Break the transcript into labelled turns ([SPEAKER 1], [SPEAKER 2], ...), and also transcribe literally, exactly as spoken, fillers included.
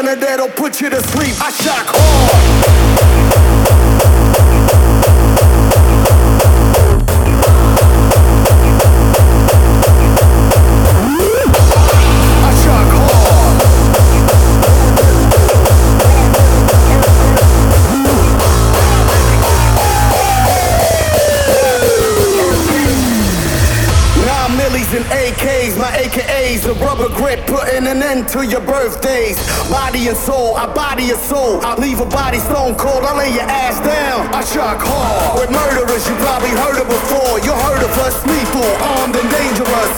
[SPEAKER 1] stunner that'll put you to sleep. I shock hard. And A Ks, my A K As, a rubber grip, putting an end to your birthdays. Body and soul, I body your soul. I leave a body stone cold, I lay your ass down. I shock hard with murderers, you probably heard of before. You heard of us, lethal, armed and dangerous.